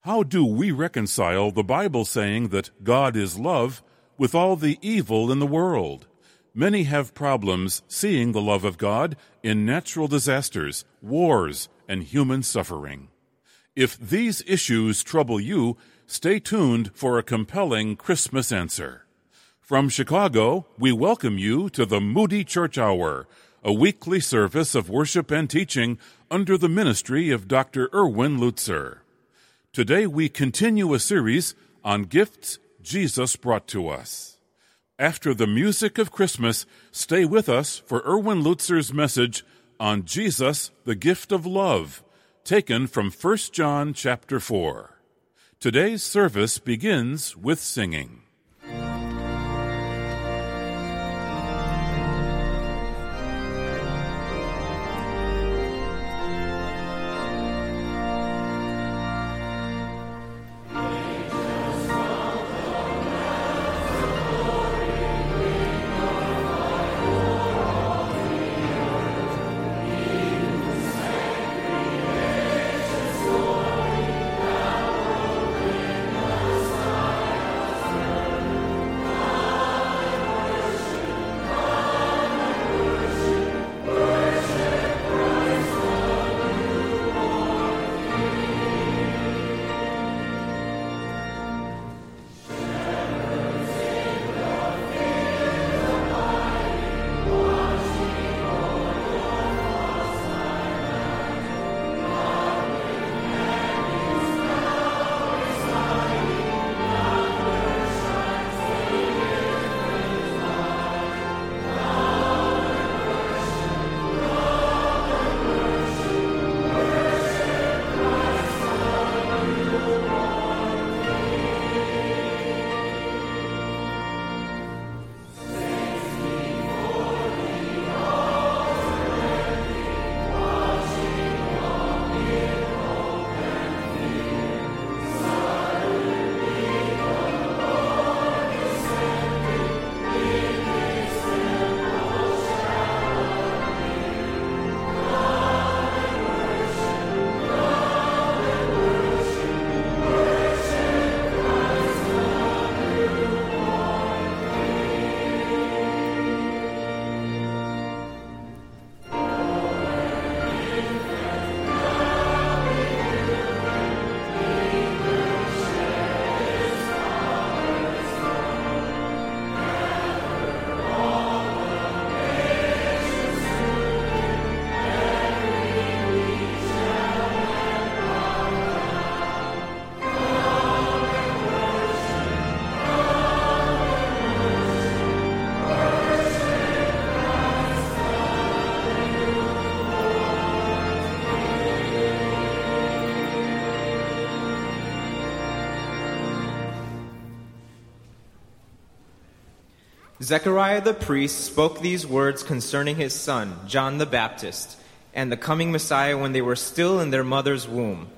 How do we reconcile the Bible saying that God is love with all the evil in the world? Many have problems seeing the love of God in natural disasters, wars, and human suffering. If these issues trouble you, stay tuned for a compelling Christmas answer. From Chicago, we welcome you to the Moody Church Hour, a weekly service of worship and teaching under the ministry of Dr. Erwin Lutzer. Today we continue a series on gifts Jesus brought to us. After the music of Christmas, stay with us for Erwin Lutzer's message on Jesus, the gift of love, taken from 1 John chapter 4. Today's service begins with singing. Zechariah the priest spoke these words concerning his son, John the Baptist, and the coming Messiah when they were still in their mother's womb.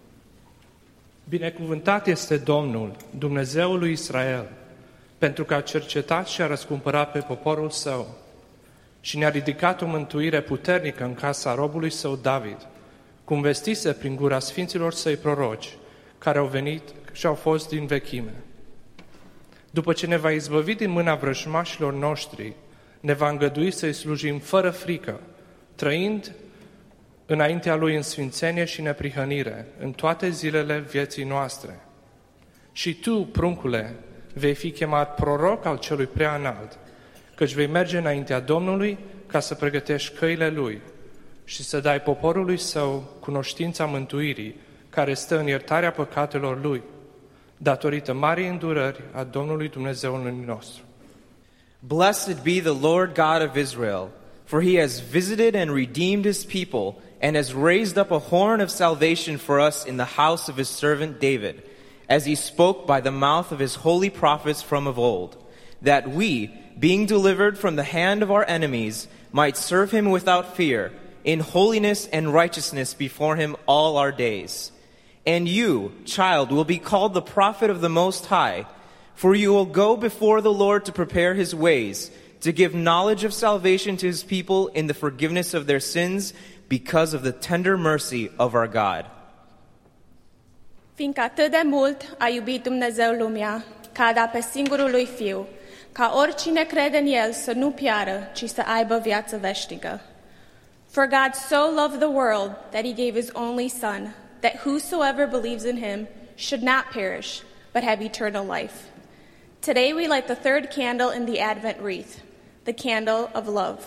Binecuvântat este Domnul, Dumnezeul lui Israel, pentru că a cercetat și a răscumpărat pe poporul său și ne-a ridicat o mântuire puternică în casa robului său David, cum vestise prin gura sfinților săi proroci, care au venit și au fost din vechime. După ce ne va izbăvi din mâna vrăjmașilor noștri, ne va îngădui să-i slujim fără frică, trăind înaintea Lui în sfințenie și neprihănire, în toate zilele vieții noastre. Și tu, pruncule, vei fi chemat proroc al celui prea înalt, căci vei merge înaintea Domnului ca să pregătești căile Lui și să dai poporului său cunoștința mântuirii, care stă în iertarea păcatelor Lui, datorită marii îndurări a Domnului Dumnezeului nostru. Blessed be the Lord God of Israel, for he has visited and redeemed his people, and has raised up a horn of salvation for us in the house of his servant David, as he spoke by the mouth of his holy prophets from of old, that we, being delivered from the hand of our enemies, might serve him without fear, in holiness and righteousness before him all our days. And you, child, will be called the prophet of the Most High, for you will go before the Lord to prepare his ways, to give knowledge of salvation to his people in the forgiveness of their sins, because of the tender mercy of our God. Fiindcă atât de mult a iubit Dumnezeu lumea, că a dat pe singurul lui Fiu, ca oricine crede în El să nu piară, ci să aibă viață veșnică. For God so loved the world that he gave his only Son, that whosoever believes in him should not perish, but have eternal life. Today we light the third candle in the Advent wreath, the candle of love.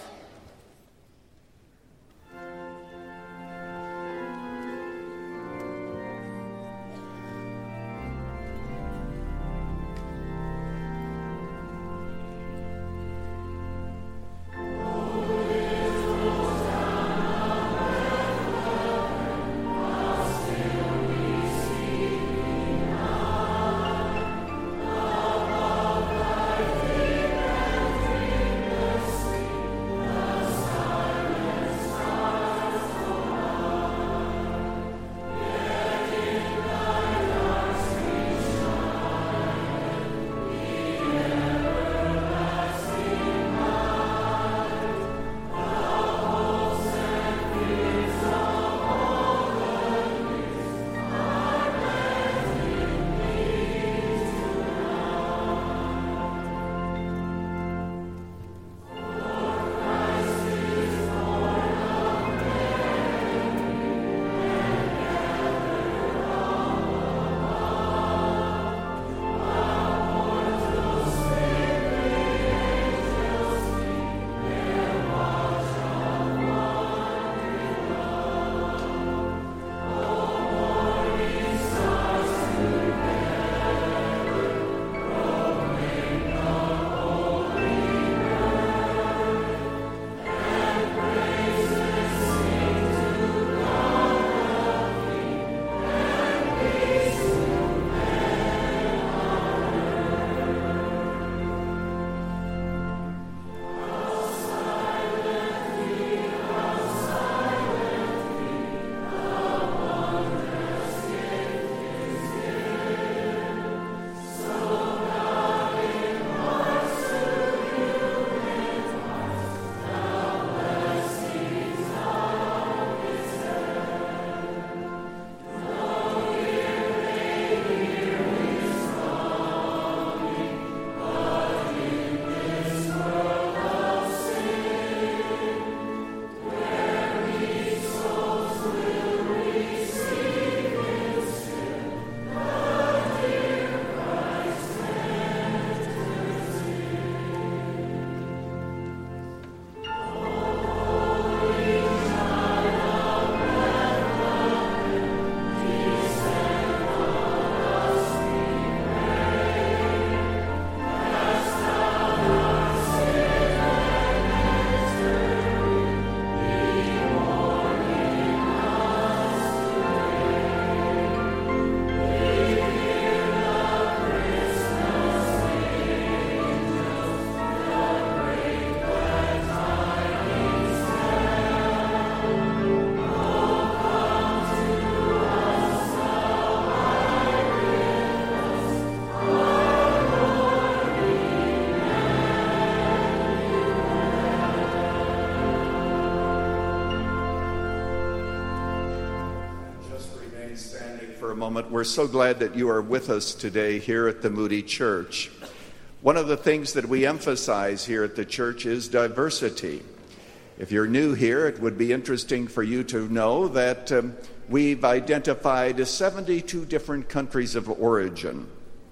For a moment. We're so glad that you are with us today here at the Moody Church. One of the things that we emphasize here at the church is diversity. If you're new here, it would be interesting for you to know that we've identified 72 different countries of origin.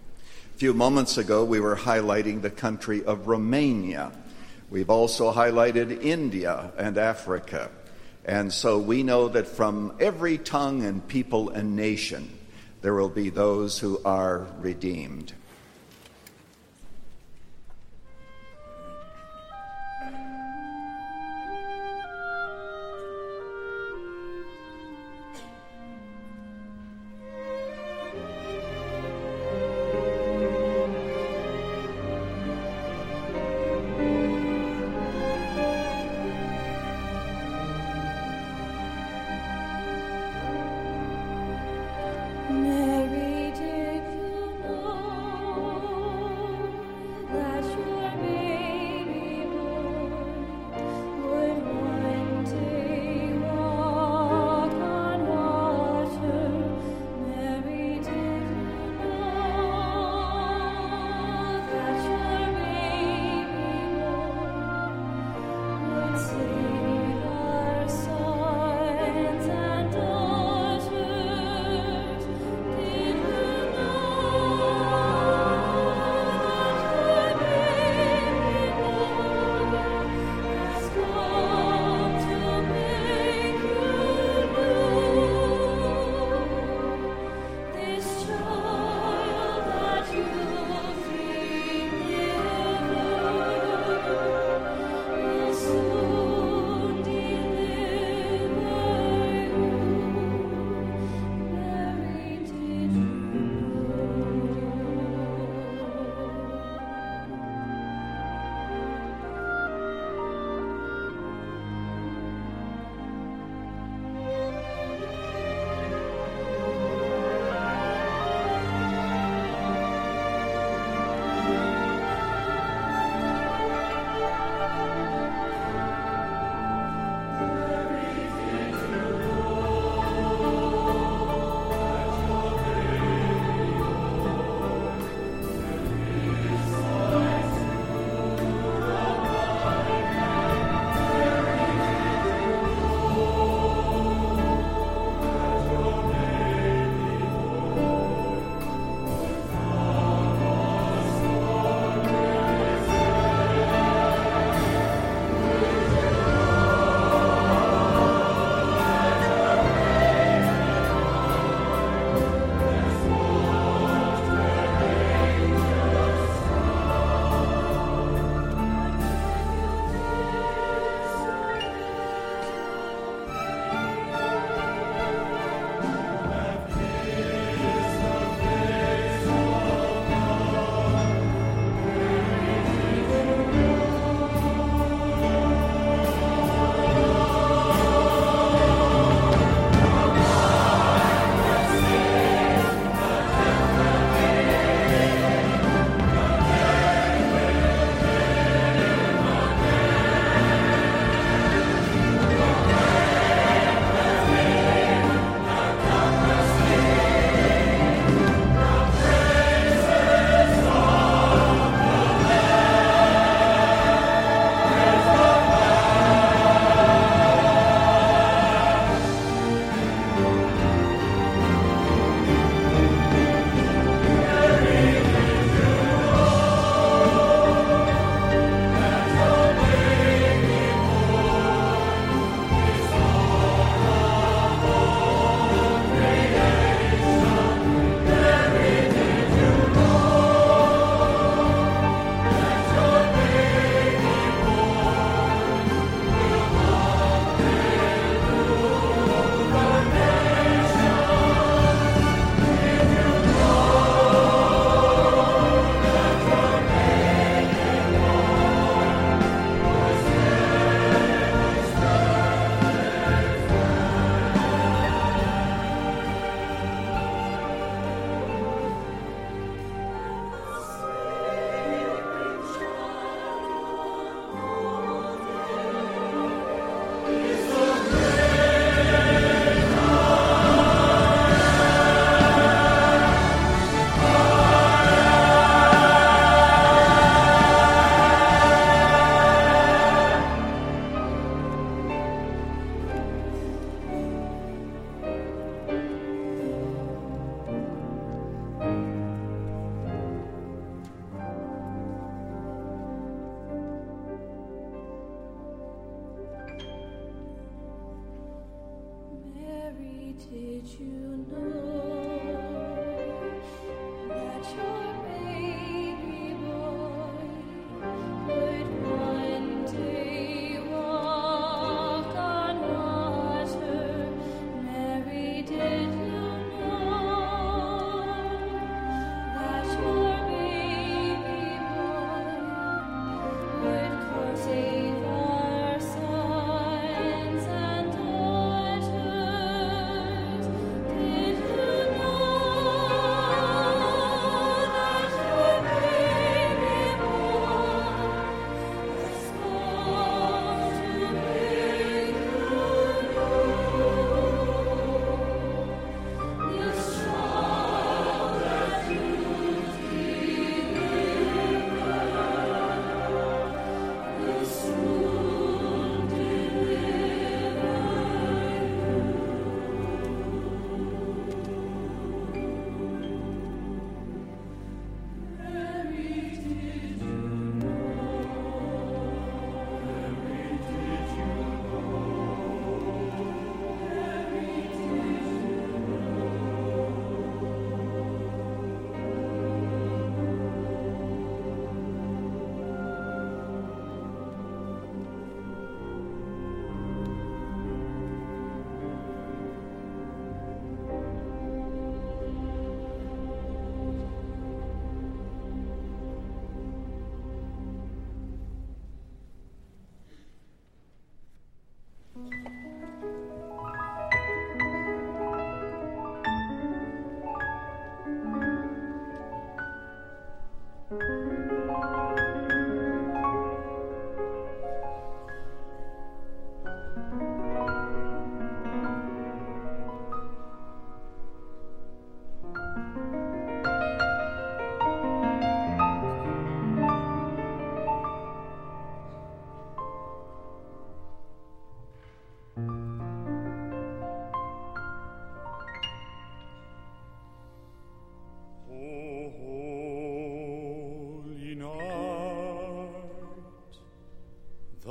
A few moments ago, we were highlighting the country of Romania. We've also highlighted India and Africa. And so we know that from every tongue and people and nation, there will be those who are redeemed. Mary, did you know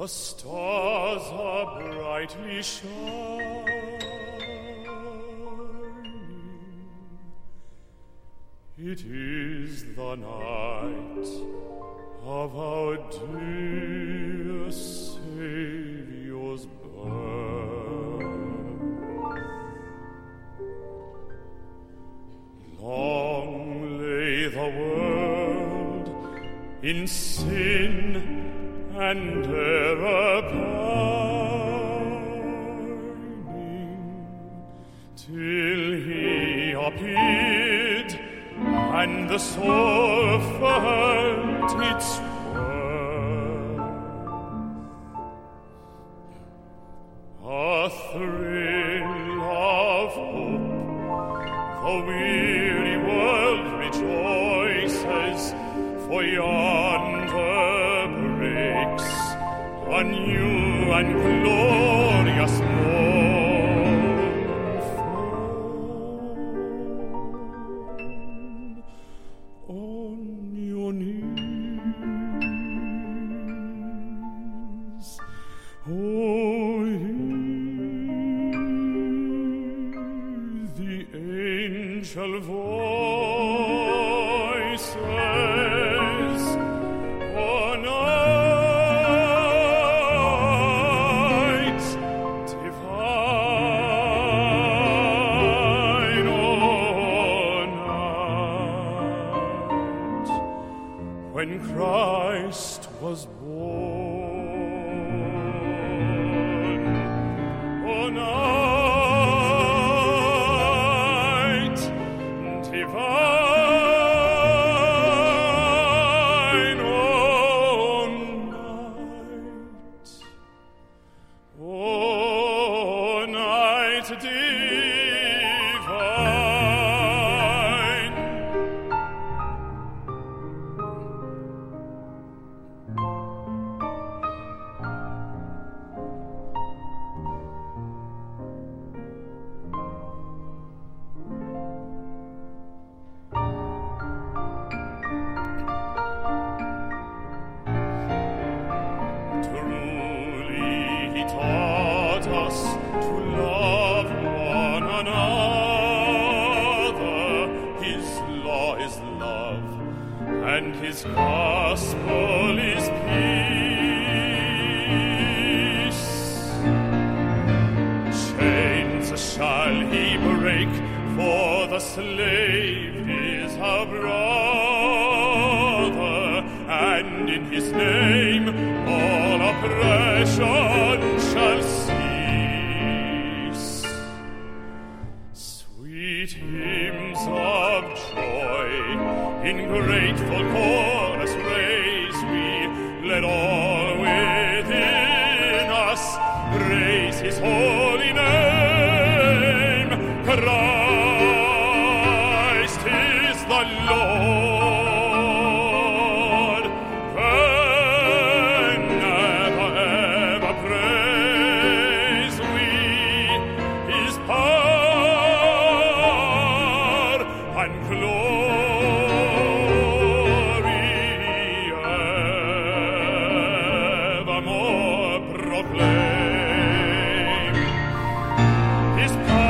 The stars are brightly shining. It is the night of our dear Saviour's birth. Long lay the world in sin and error pining, till he appeared, and the soul felt its worth. A thrill of hope, the weary world rejoices, for yonder breaks a new and glorious morn. On your knees, oh, hear the angel voices. Oh, night divine, oh, night, when Christ was born. Oh, night divine, oh, night, oh, night divine. Truly he taught us to love one another. His law is love, and his gospel is peace. Chains shall he break, for the slave is a brother, and in his name all oppression shall cease. Sweet hymns of joy in grateful chorus raise we, let all within us praise his holy name. Christ is the Lord. Then ever, ever praise we his power and glory evermore proclaim. His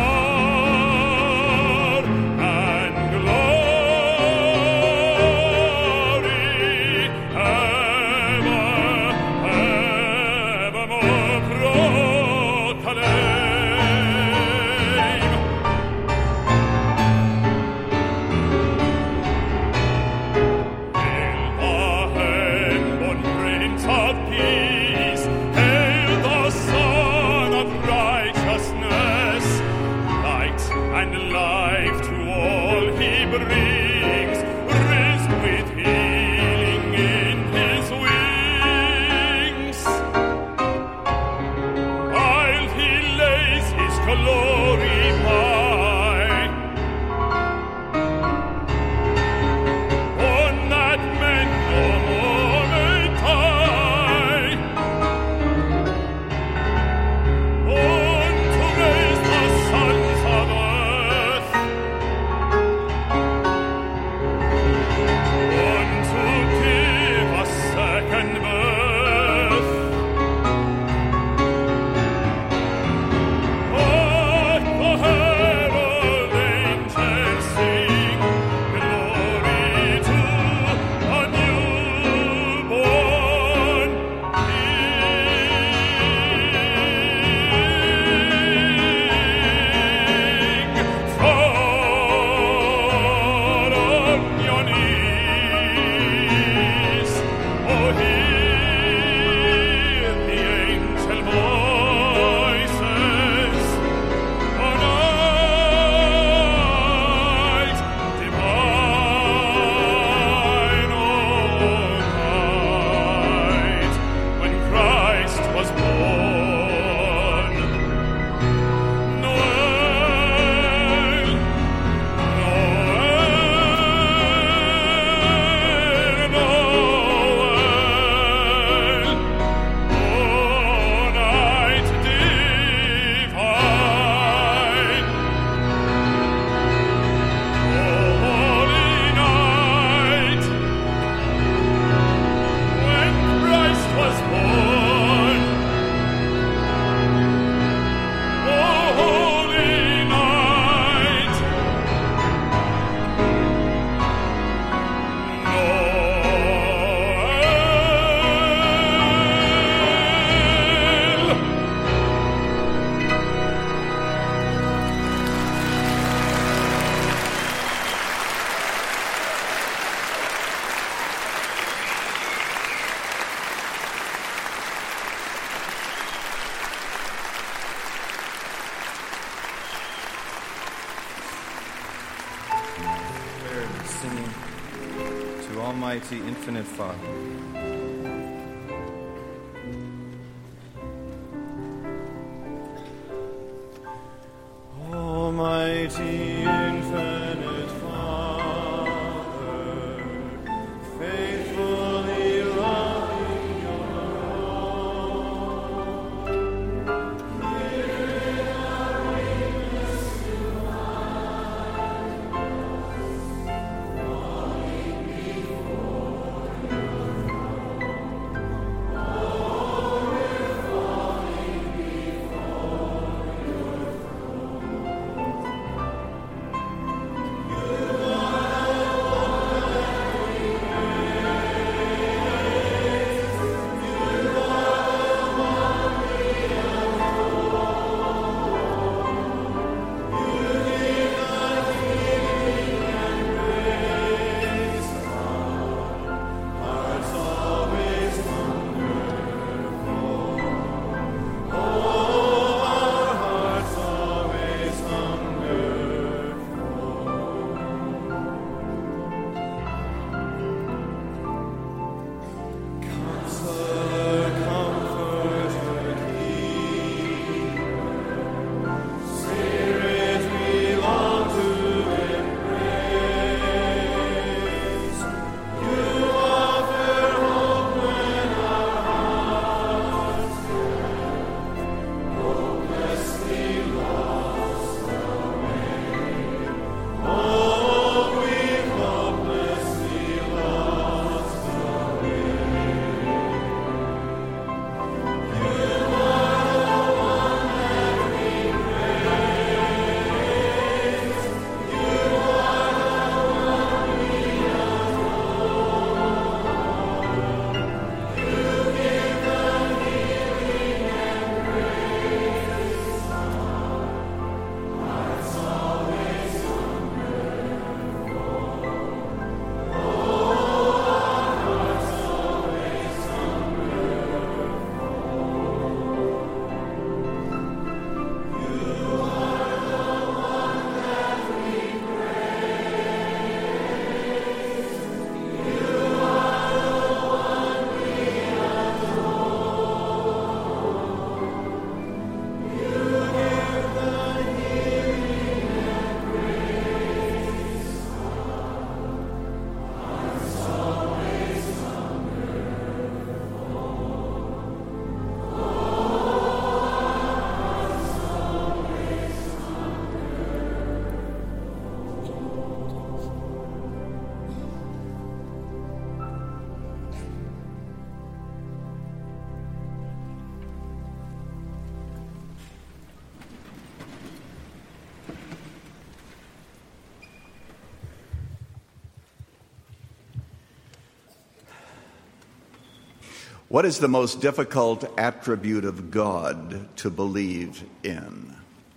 power and glory evermore proclaim. Hail the hand-born Prince of Peace, hail the Son of Righteousness, light and life to all he brings, risen with healing in his wings. While he lays his glory by, on that men no more may die, on to raise the sons of earth, singing to Almighty Infinite Father. Almighty Infinite Father, faithfully loving your own, hear our weakness to find, falling before your throne. Oh, we're falling before your What is the most difficult attribute of God to believe in?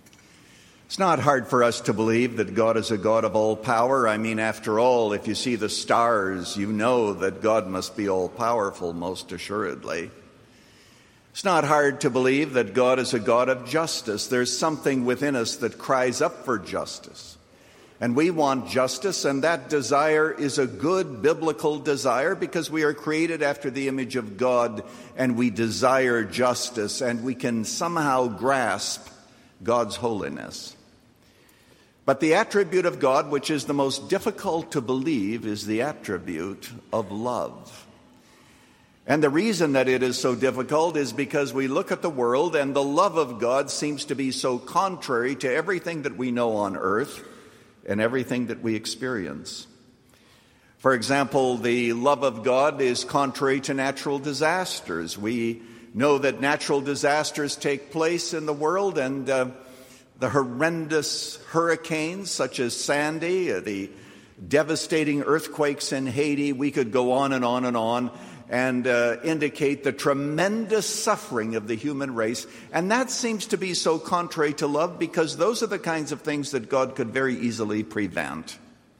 It's not hard for us to believe that God is a God of all power. I mean, after all, if you see the stars, you know that God must be all-powerful, most assuredly. It's not hard to believe that God is a God of justice. There's something within us that cries up for justice. And we want justice, and that desire is a good biblical desire because we are created after the image of God, and we desire justice, and we can somehow grasp God's holiness. But the attribute of God, which is the most difficult to believe, is the attribute of love. And the reason that it is so difficult is because we look at the world, and the love of God seems to be so contrary to everything that we know on earth and everything that we experience. For example, the love of God is contrary to natural disasters. We know that natural disasters take place in the world, and the horrendous hurricanes such as Sandy, the devastating earthquakes in Haiti, we could go on and on and on, and indicate the tremendous suffering of the human race. And that seems to be so contrary to love, because those are the kinds of things that God could very easily prevent.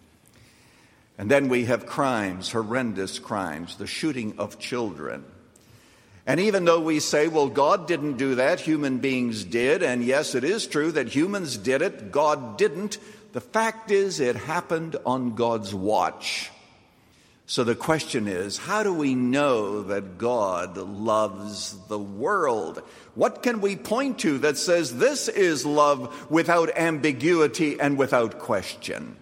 And then we have crimes, horrendous crimes, the shooting of children. And even though we say, well, God didn't do that, human beings did, and yes, it is true that humans did it, God didn't, The fact is, it happened on God's watch. So the question is, how do we know that God loves the world? What can we point to that says this is love without ambiguity and without question?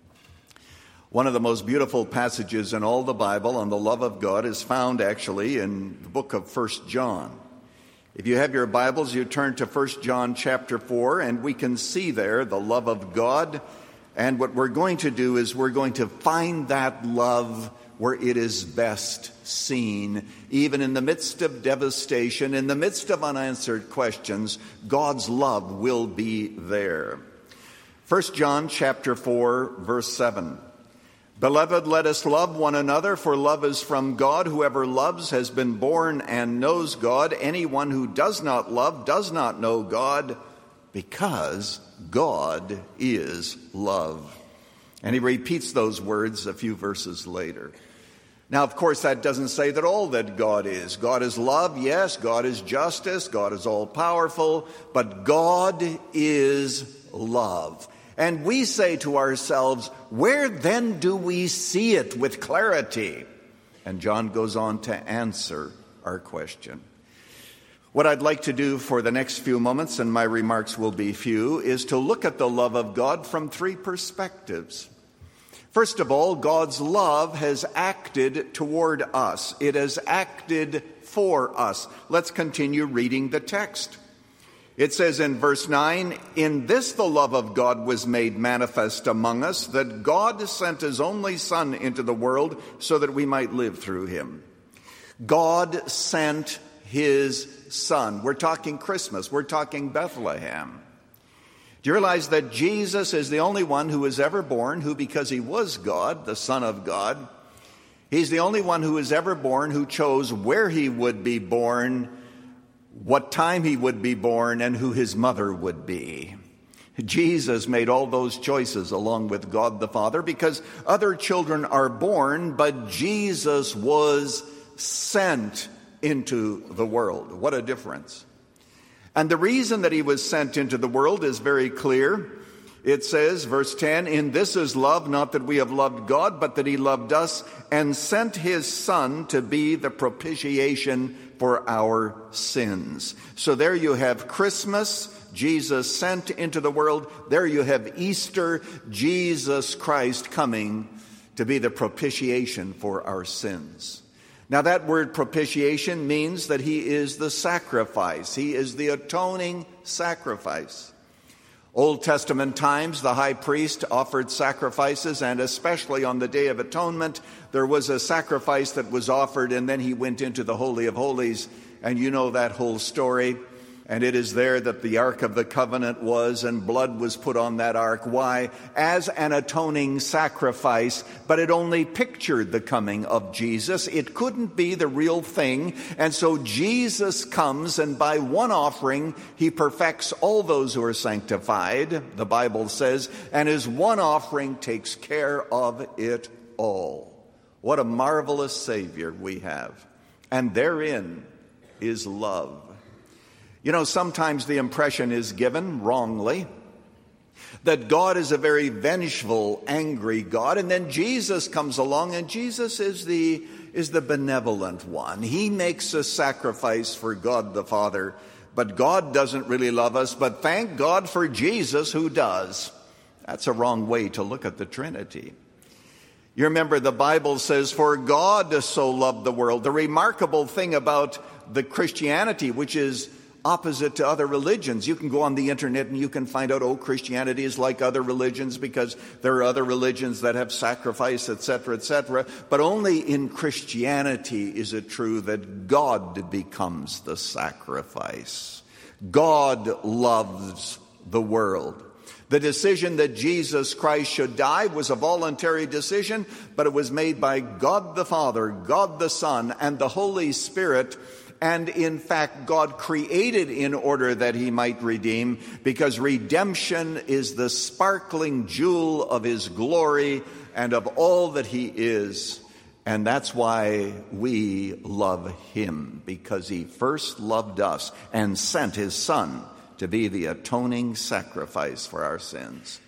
One of the most beautiful passages in all the Bible on the love of God is found actually in the book of 1 John. If you have your Bibles, you turn to 1 John chapter 4, and we can see there the love of God. And what we're going to do is we're going to find that love where it is best seen. Even in the midst of devastation, in the midst of unanswered questions, God's love will be there. 1 John chapter 4, verse 7. Beloved, let us love one another, for love is from God. Whoever loves has been born and knows God. Anyone who does not love does not know God, because God is love. And he repeats those words a few verses later. Now, of course, that doesn't say that all that God is. God is love, yes. God is justice. God is all-powerful. But God is love. And we say to ourselves, where then do we see it with clarity? And John goes on to answer our question. What I'd like to do for the next few moments, and my remarks will be few, is to look at the love of God from three perspectives. First of all, God's love has acted toward us. It has acted for us. Let's continue reading the text. It says in verse 9, "In this the love of God was made manifest among us, that God sent his only Son into the world so that we might live through him." God sent his Son. We're talking Christmas. We're talking Bethlehem. Do you realize that Jesus is the only one who was ever born who, because he was God, the Son of God, he's the only one who was ever born who chose where he would be born, what time he would be born, and who his mother would be. Jesus made all those choices along with God the Father, because other children are born, but Jesus was sent into the world. What a difference. And the reason that he was sent into the world is very clear. It says, verse 10, "In this is love, not that we have loved God, but that he loved us and sent his Son to be the propitiation for our sins." So there you have Christmas, Jesus sent into the world. There you have Easter, Jesus Christ coming to be the propitiation for our sins. Now that word propitiation means that he is the sacrifice. He is the atoning sacrifice. Old Testament times, the high priest offered sacrifices, and especially on the Day of Atonement, there was a sacrifice that was offered, and then he went into the Holy of Holies, and you know that whole story. And it is there that the Ark of the Covenant was, and blood was put on that ark. Why? As an atoning sacrifice, but it only pictured the coming of Jesus. It couldn't be the real thing. And so Jesus comes, and by one offering, he perfects all those who are sanctified, the Bible says, and his one offering takes care of it all. What a marvelous Savior we have. And therein is love. You know, sometimes the impression is given, wrongly, that God is a very vengeful, angry God, and then Jesus comes along, and Jesus is the benevolent one. He makes a sacrifice for God the Father, but God doesn't really love us, but thank God for Jesus who does. That's a wrong way to look at the Trinity. You remember the Bible says, "For God so loved the world." The remarkable thing about the Christianity, which is opposite to other religions. You can go on the internet and you can find out, Christianity is like other religions because there are other religions that have sacrifice, etc., etc. But only in Christianity is it true that God becomes the sacrifice. God loves the world. The decision that Jesus Christ should die was a voluntary decision, but it was made by God the Father, God the Son, and the Holy Spirit. And in fact, God created in order that he might redeem, because redemption is the sparkling jewel of his glory and of all that he is. And that's why we love him, because he first loved us and sent his Son to be the atoning sacrifice for our sins.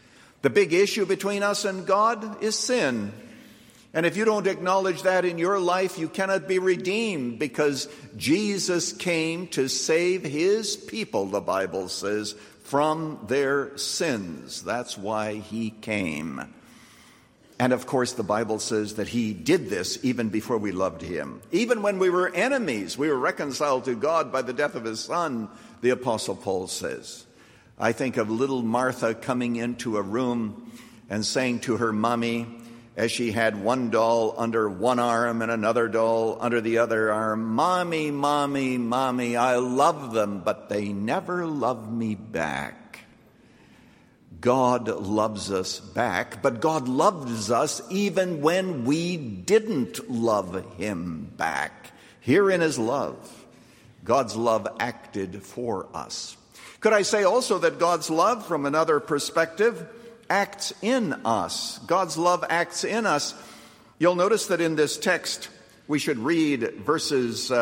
The big issue between us and God is sin. And if you don't acknowledge that in your life, you cannot be redeemed, because Jesus came to save his people, the Bible says, from their sins. That's why he came. And of course, the Bible says that he did this even before we loved him. Even when we were enemies, we were reconciled to God by the death of his Son, the Apostle Paul says. I think of little Martha coming into a room and saying to her mommy, as she had one doll under one arm and another doll under the other arm, "Mommy, Mommy, Mommy, I love them, but they never love me back." God loves us back, but God loves us even when we didn't love him back. Herein is love. God's love acted for us. Could I say also that God's love, from another perspective, acts in us? God's love acts in us. You'll notice that in this text, we should read verse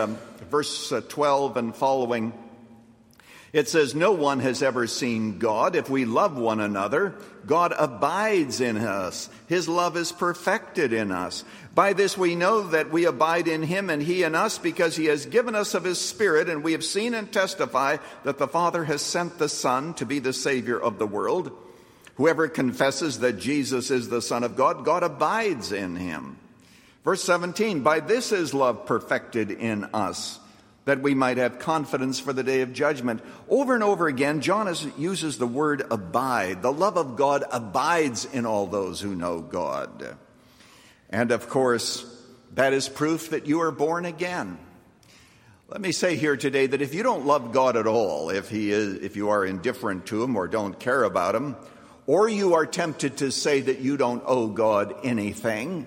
12 and following. It says, "No one has ever seen God. If we love one another, God abides in us. His love is perfected in us. By this we know that we abide in him and he in us, because he has given us of his Spirit, and we have seen and testify that the Father has sent the Son to be the Savior of the world. Whoever confesses that Jesus is the Son of God, God abides in him." Verse 17, "By this is love perfected in us, that we might have confidence for the day of judgment." Over and over again, John uses the word abide. The love of God abides in all those who know God. And of course, that is proof that you are born again. Let me say here today that if you don't love God at all, if you are indifferent to him or don't care about him, or you are tempted to say that you don't owe God anything,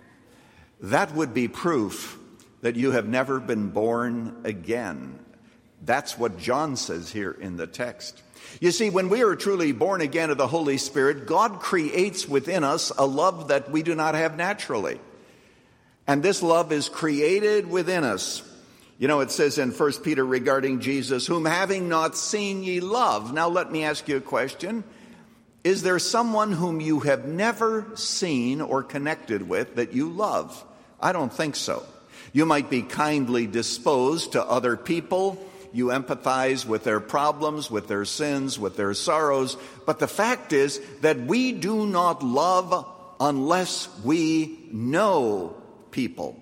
that would be proof that you have never been born again. That's what John says here in the text. You see, when we are truly born again of the Holy Spirit, God creates within us a love that we do not have naturally. And this love is created within us. You know, it says in 1 Peter regarding Jesus, "Whom having not seen ye love." Now let me ask you a question. Is there someone whom you have never seen or connected with that you love? I don't think so. You might be kindly disposed to other people. You empathize with their problems, with their sins, with their sorrows. But the fact is that we do not love unless we know people.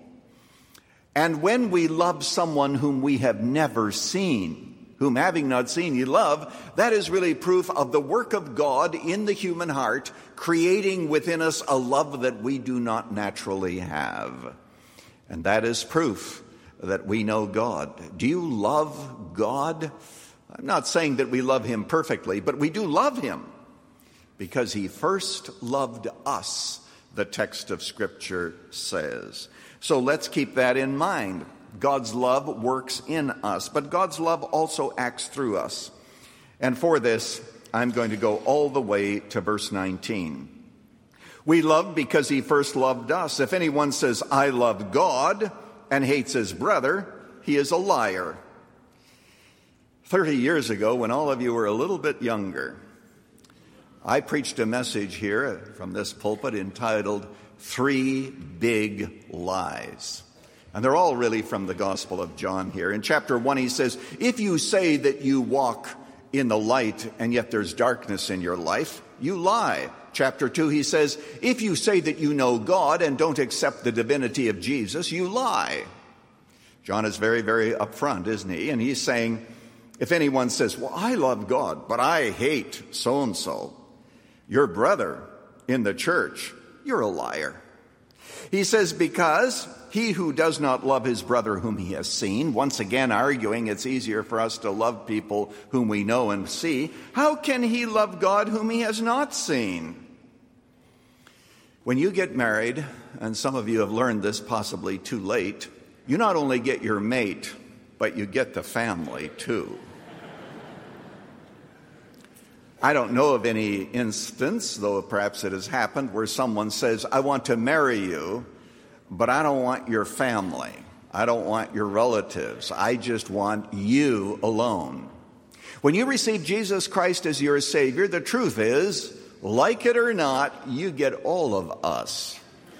And when we love someone whom we have never seen, whom having not seen ye love, that is really proof of the work of God in the human heart, creating within us a love that we do not naturally have. And that is proof that we know God. Do you love God? I'm not saying that we love him perfectly, but we do love him because he first loved us, the text of Scripture says. So let's keep that in mind. God's love works in us, but God's love also acts through us. And for this, I'm going to go all the way to verse 19. "We love because he first loved us. If anyone says, 'I love God,' and hates his brother, he is a liar." 30 years ago, when all of you were a little bit younger, I preached a message here from this pulpit entitled, "Three Big Lies." And they're all really from the Gospel of John here. In chapter 1, he says, "If you say that you walk in the light and yet there's darkness in your life, you lie." Chapter 2, he says, "If you say that you know God and don't accept the divinity of Jesus, you lie." John is very, very upfront, isn't he? And he's saying, if anyone says, "Well, I love God, but I hate so-and-so," your brother in the church, you're a liar. He says, because he who does not love his brother whom he has seen, once again arguing it's easier for us to love people whom we know and see, how can he love God whom he has not seen? When you get married, and some of you have learned this possibly too late, you not only get your mate, but you get the family too. I don't know of any instance, though perhaps it has happened, where someone says, "I want to marry you, but I don't want your family. I don't want your relatives. I just want you alone." When you receive Jesus Christ as your Savior, the truth is, like it or not, you get all of us.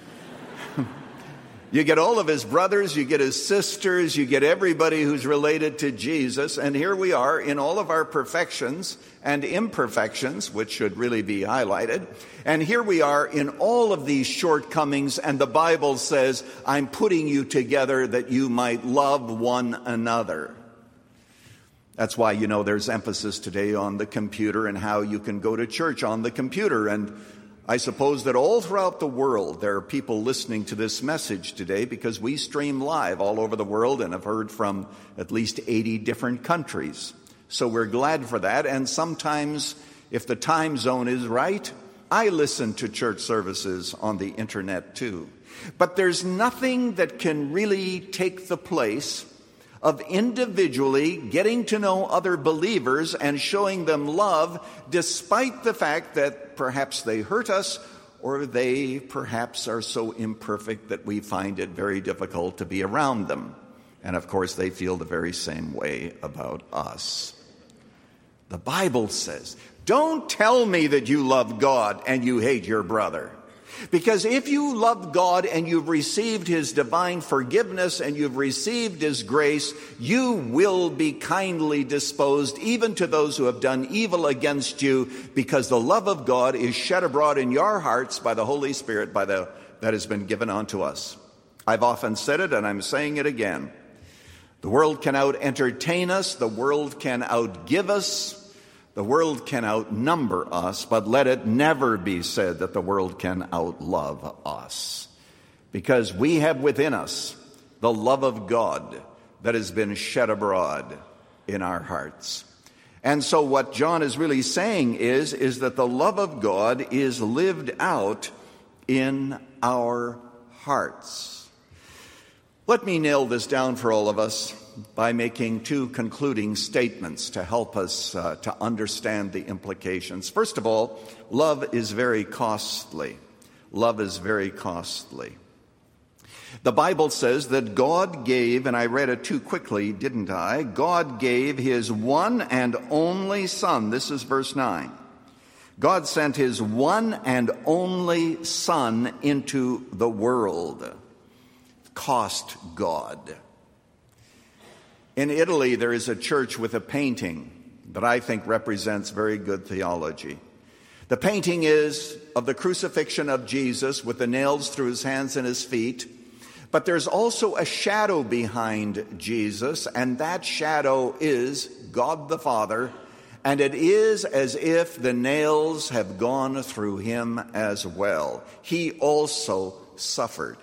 You get all of his brothers, you get his sisters, you get everybody who's related to Jesus. And here we are in all of our perfections and imperfections, which should really be highlighted. And here we are in all of these shortcomings, and the Bible says, I'm putting you together that you might love one another. That's why, there's emphasis today on the computer and how you can go to church on the computer. And I suppose that all throughout the world there are people listening to this message today because we stream live all over the world and have heard from at least 80 different countries. So we're glad for that. And sometimes, if the time zone is right, I listen to church services on the internet too. But there's nothing that can really take the place of individually getting to know other believers and showing them love, despite the fact that perhaps they hurt us or they perhaps are so imperfect that we find it very difficult to be around them. And of course, they feel the very same way about us. The Bible says, don't tell me that you love God and you hate your brother. Because if you love God and you've received his divine forgiveness and you've received his grace, you will be kindly disposed even to those who have done evil against you, because the love of God is shed abroad in your hearts by the Holy Spirit that has been given unto us. I've often said it, and I'm saying it again. The world can out-entertain us. The world can outgive us. The world can outnumber us, but let it never be said that the world can outlove us. Because we have within us the love of God that has been shed abroad in our hearts. And so what John is really saying is that the love of God is lived out in our hearts. Let me nail this down for all of us by making two concluding statements to help us to understand the implications. First of all, love is very costly. Love is very costly. The Bible says that God gave, and I read it too quickly, didn't I? God gave his one and only Son. This is verse 9. God sent his one and only Son into the world. Cost God. In Italy, there is a church with a painting that I think represents very good theology. The painting is of the crucifixion of Jesus with the nails through his hands and his feet. But there's also a shadow behind Jesus, and that shadow is God the Father. And it is as if the nails have gone through him as well. He also suffered.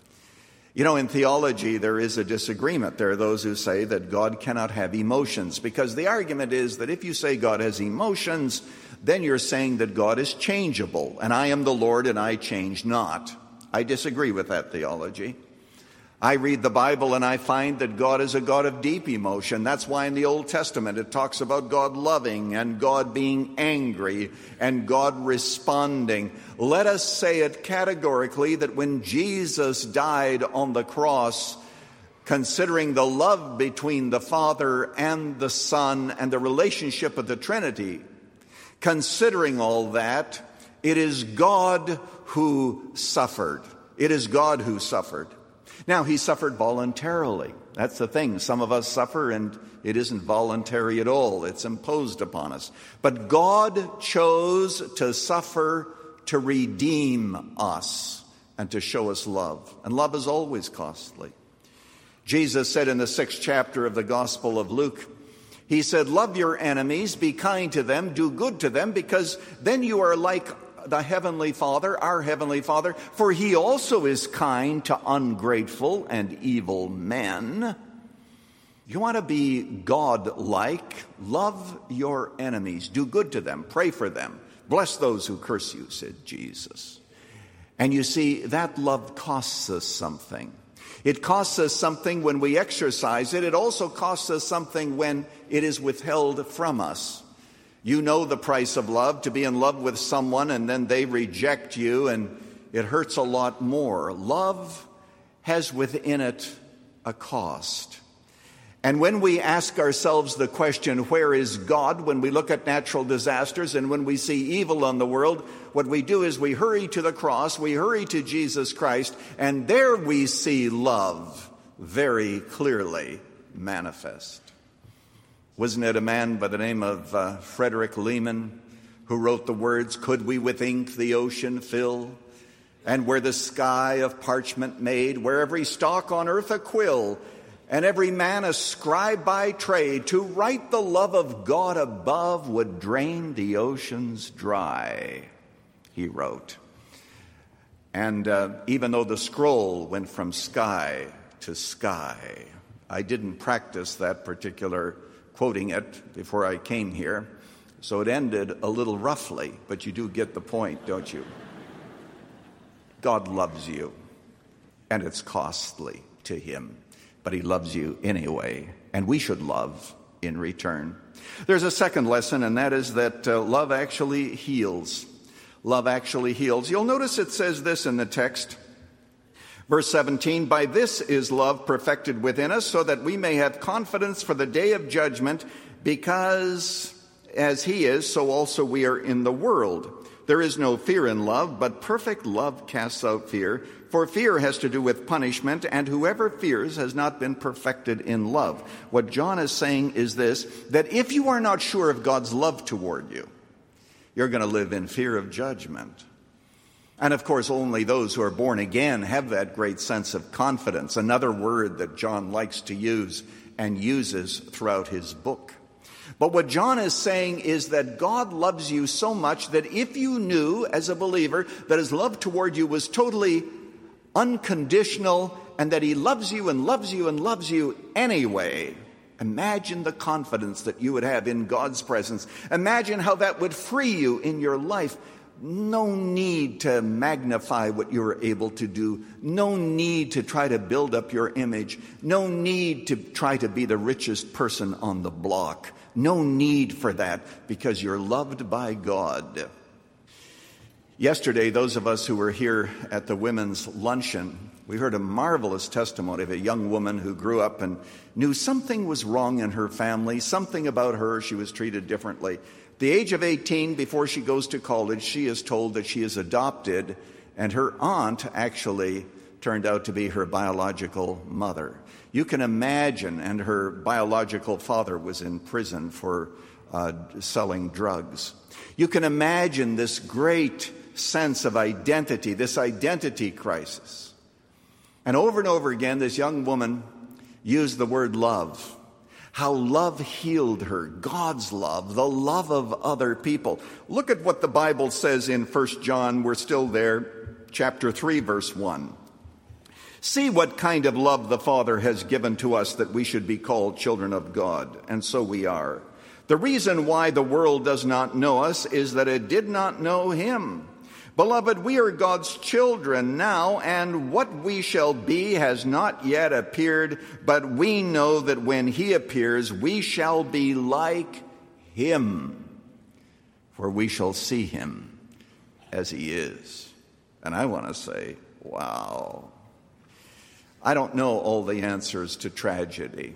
In theology, there is a disagreement. There are those who say that God cannot have emotions, because the argument is that if you say God has emotions, then you're saying that God is changeable, and I am the Lord and I change not. I disagree with that theology. I read the Bible and I find that God is a God of deep emotion. That's why in the Old Testament it talks about God loving and God being angry and God responding. Let us say it categorically that when Jesus died on the cross, considering the love between the Father and the Son and the relationship of the Trinity, considering all that, it is God who suffered. It is God who suffered. Now, he suffered voluntarily. That's the thing. Some of us suffer and it isn't voluntary at all. It's imposed upon us. But God chose to suffer to redeem us and to show us love. And love is always costly. Jesus said in the 6th chapter of the Gospel of Luke, he said, love your enemies, be kind to them, do good to them, because then you are like the Heavenly Father, our Heavenly Father, for he also is kind to ungrateful and evil men. You want to be God-like? Love your enemies. Do good to them. Pray for them. Bless those who curse you, said Jesus. And you see, that love costs us something. It costs us something when we exercise it. It also costs us something when it is withheld from us. You know the price of love, to be in love with someone and then they reject you, and it hurts a lot more. Love has within it a cost. And when we ask ourselves the question, where is God, when we look at natural disasters and when we see evil on the world, what we do is we hurry to the cross, we hurry to Jesus Christ, and there we see love very clearly manifest. Wasn't it a man by the name of Frederick Lehman who wrote the words, "Could we with ink the ocean fill, and were the sky of parchment made, where every stalk on earth a quill, and every man a scribe by trade, to write the love of God above would drain the oceans dry," he wrote. And even though the scroll went from sky to sky, I didn't practice that particular quoting it before I came here, so it ended a little roughly, but you do get the point, don't you? God loves you, and it's costly to him. But he loves you anyway, and we should love in return. There's a second lesson, and that is that love actually heals. Love actually heals. You'll notice it says this in the text. Verse 17, "By this is love perfected within us, so that we may have confidence for the day of judgment, because as he is, so also we are in the world. There is no fear in love, but perfect love casts out fear. For fear has to do with punishment, and whoever fears has not been perfected in love." What John is saying is this, that if you are not sure of God's love toward you, you're going to live in fear of judgment. And of course, only those who are born again have that great sense of confidence, another word that John likes to use and uses throughout his book. But what John is saying is that God loves you so much that if you knew as a believer that his love toward you was totally unconditional, and that he loves you and loves you and loves you anyway, imagine the confidence that you would have in God's presence. Imagine how that would free you in your life. No need to magnify what you are able to do. No need to try to build up your image. No need to try to be the richest person on the block. No need for that, because you're loved by God. Yesterday, those of us who were here at the women's luncheon, we heard a marvelous testimony of a young woman who grew up and knew something was wrong in her family, something about her, she was treated differently. At the age of 18, before she goes to college, she is told that she is adopted, and her aunt actually turned out to be her biological mother. You can imagine, and her biological father was in prison for selling drugs. You can imagine this great sense of identity, this identity crisis. And over again, this young woman used the word love. How love healed her, God's love, the love of other people. Look at what the Bible says in 1 John, we're still there, chapter 3, verse 1. "See what kind of love the Father has given to us, that we should be called children of God, and so we are. The reason why the world does not know us is that it did not know him. Beloved, we are God's children now, and what we shall be has not yet appeared, but we know that when he appears, we shall be like him, for we shall see him as he is." And I want to say, wow. I don't know all the answers to tragedy.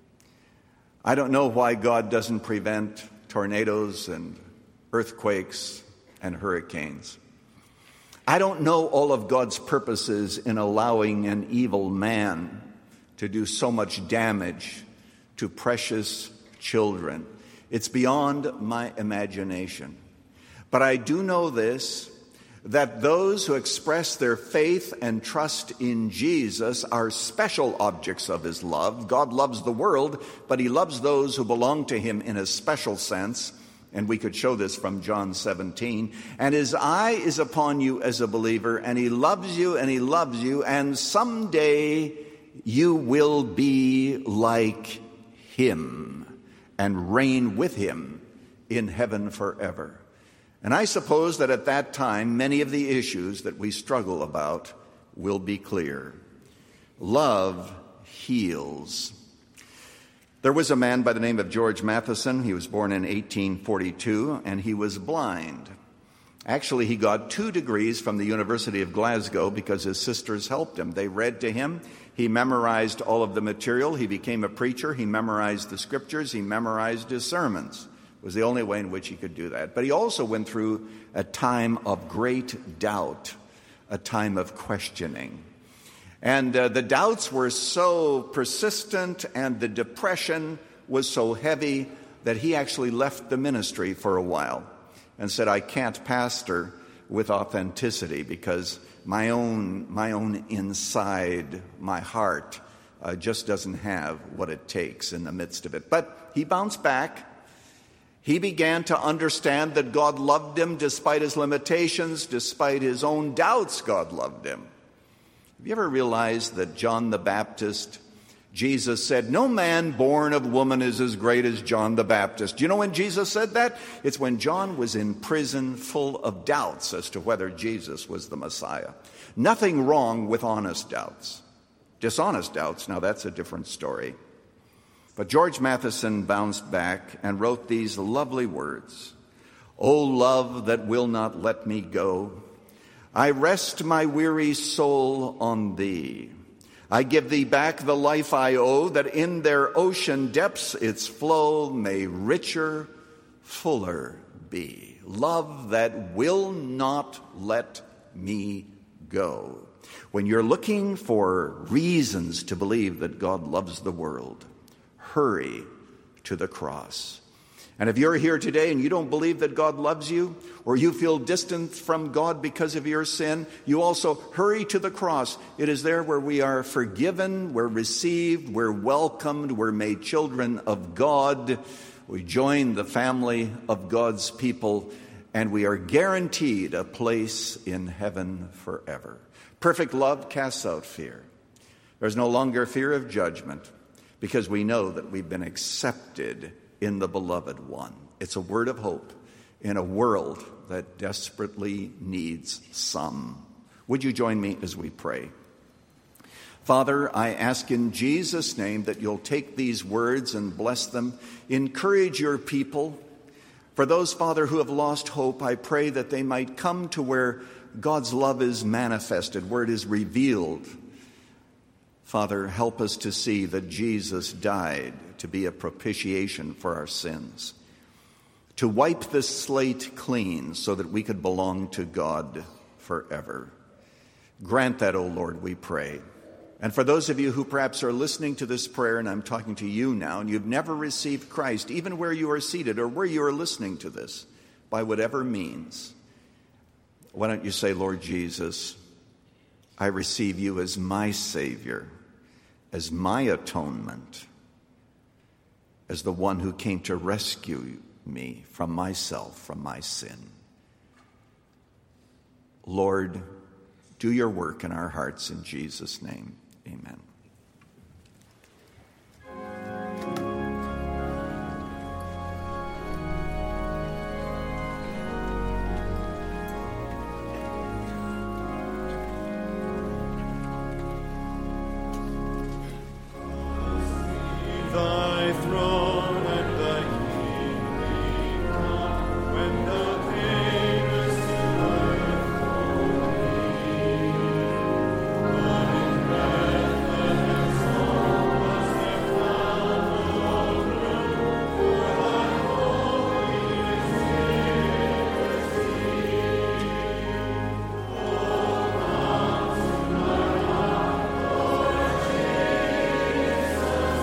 I don't know why God doesn't prevent tornadoes and earthquakes and hurricanes. I don't know all of God's purposes in allowing an evil man to do so much damage to precious children. It's beyond my imagination. But I do know this, that those who express their faith and trust in Jesus are special objects of his love. God loves the world, but he loves those who belong to him in a special sense. And we could show this from John 17. And his eye is upon you as a believer, and he loves you, and someday you will be like him and reign with him in heaven forever. And I suppose that at that time, many of the issues that we struggle about will be clear. Love heals. There was a man by the name of George Matheson. He was born in 1842, and he was blind. Actually, he got 2 degrees from the University of Glasgow because his sisters helped him. They read to him. He memorized all of the material. He became a preacher. He memorized the scriptures. He memorized his sermons. It was the only way in which he could do that. But he also went through a time of great doubt, a time of questioning. And the doubts were so persistent and the depression was so heavy that he actually left the ministry for a while and said, I can't pastor with authenticity because my own inside, my heart, just doesn't have what it takes in the midst of it. But he bounced back. He began to understand that God loved him despite his limitations, despite his own doubts, God loved him. Have you ever realized that John the Baptist, Jesus said, no man born of woman is as great as John the Baptist. Do you know when Jesus said that? It's when John was in prison full of doubts as to whether Jesus was the Messiah. Nothing wrong with honest doubts. Dishonest doubts, now that's a different story. But George Matheson bounced back and wrote these lovely words. O love that will not let me go, I rest my weary soul on thee. I give thee back the life I owe, that in their ocean depths its flow may richer, fuller be. Love that will not let me go. When you're looking for reasons to believe that God loves the world, hurry to the cross. And if you're here today and you don't believe that God loves you, or you feel distant from God because of your sin, you also hurry to the cross. It is there where we are forgiven, we're received, we're welcomed, we're made children of God. We join the family of God's people, and we are guaranteed a place in heaven forever. Perfect love casts out fear. There's no longer fear of judgment because we know that we've been accepted in the beloved one. It's a word of hope in a world that desperately needs some. Would you join me as we pray? Father, I ask in Jesus' name that you'll take these words and bless them. Encourage your people. For those, Father, who have lost hope, I pray that they might come to where God's love is manifested, where it is revealed. Father, help us to see that Jesus died to be a propitiation for our sins, to wipe the slate clean so that we could belong to God forever. Grant that, O Lord, we pray. And for those of you who perhaps are listening to this prayer, and I'm talking to you now, and you've never received Christ, even where you are seated or where you are listening to this, by whatever means, why don't you say, Lord Jesus, I receive you as my Savior, as my atonement, as the one who came to rescue me from myself, from my sin. Lord, do your work in our hearts in Jesus' name. Amen. Thy throne and thy kingdom, when thou camest to earth for me, but in Bethlehem small was there found no room for thy holiest infancy. Oh, come to my heart, Lord Jesus.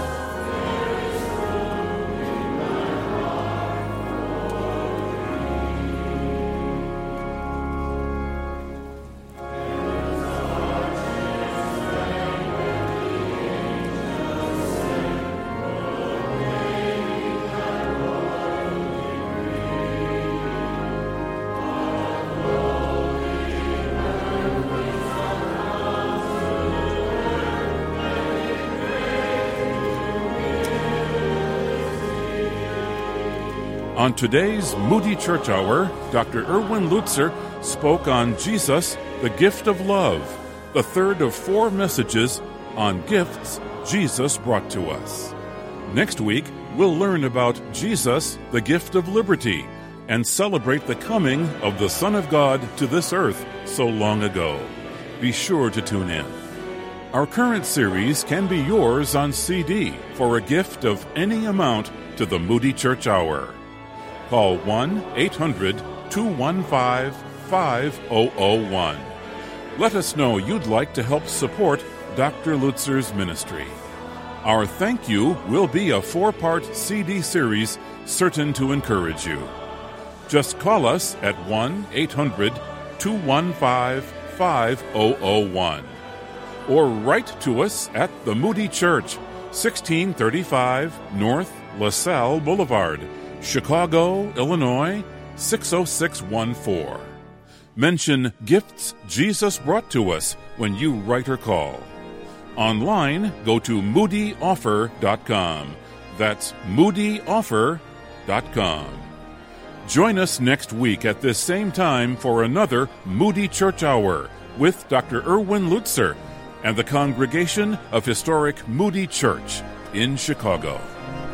On today's Moody Church Hour, Dr. Erwin Lutzer spoke on Jesus, the gift of love, the third of 4 messages on gifts Jesus brought to us. Next week, we'll learn about Jesus, the gift of liberty, and celebrate the coming of the Son of God to this earth so long ago. Be sure to tune in. Our current series can be yours on CD for a gift of any amount to the Moody Church Hour. Call 1-800-215-5001. Let us know you'd like to help support Dr. Lutzer's ministry. Our thank you will be a 4-part CD series certain to encourage you. Just call us at 1-800-215-5001 or write to us at the Moody Church, 1635 North LaSalle Boulevard, Chicago, Illinois, 60614. Mention Gifts Jesus Brought to Us when you write or call. Online, go to moodyoffer.com. That's moodyoffer.com. Join us next week at this same time for another Moody Church Hour with Dr. Erwin Lutzer and the congregation of historic Moody Church in Chicago.